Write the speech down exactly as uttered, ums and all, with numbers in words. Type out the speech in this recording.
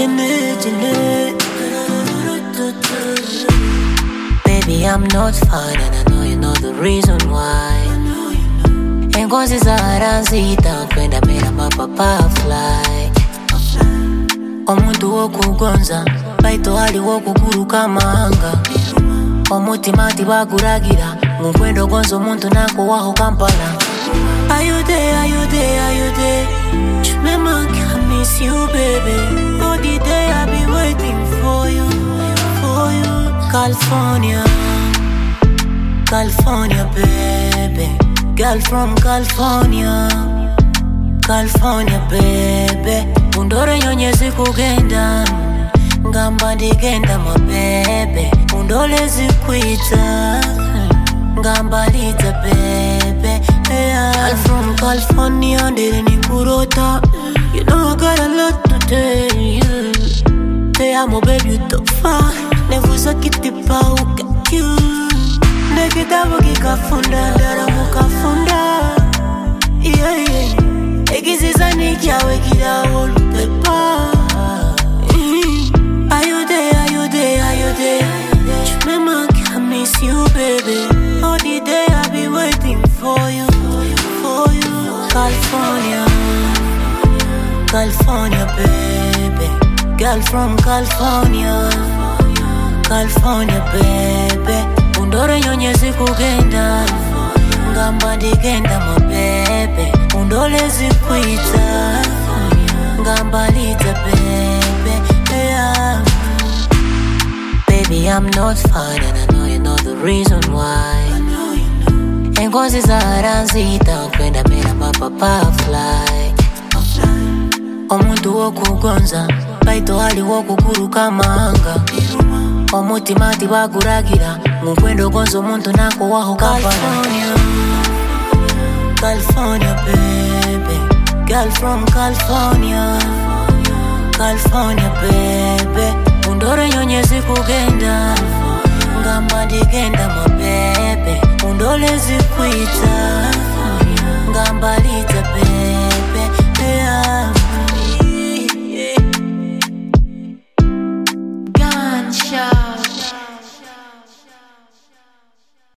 Jene, jene. Baby, I'm not fine and I know you know the reason why. Ngozi za haranzita kwenda mera mapapa fly. Omuntu wo kugonza baito ali wo kuguruka manga. Omutima tibaguragira nkwendo gonzo muntu nako waho Kampala. Are you there, are you there, are you there? Remember, I miss you, baby. All the day I've been waiting for you, for you. California, California, baby. Girl from California, California, baby. Undore nyonyezi kugenda, ngamba ndigenda my baby. Undole zikwita, ngamba lita baby. Yeah. Girl from California, ndere ni kurota. You know I got a lot to tell you. Te amo baby, you top far. Nevuza kitipa uka cute. Nekitabu kikafunda, dara mukafunda. Yeah, yeah. Egiziza nikiawe kidawo lupepa. Mm. Are you there, are you there, are you there? Remember, I miss you, baby. All the day I've been waiting for you, for you. California, California, baby. Girl from California, California, baby. Undore nyonyezi kugenda, ngamba ndigenda my baby. Undole zikwita, ngamba lita baby. Yeah. Baby, I'm not fine and I know you know the reason why. Ngozi za haranzita kwenda mera mapapa fly. Omuntu wo kugonza baito ali wo kuguruka manga. Omutima tibaguragira nkwendo gonzo muntu nako waho Kampala. California, baby. Girl from California, California, baby. Undore nyonyezi kugenda, ngamba ndigenda my baby. Undole zikwita, ngamba li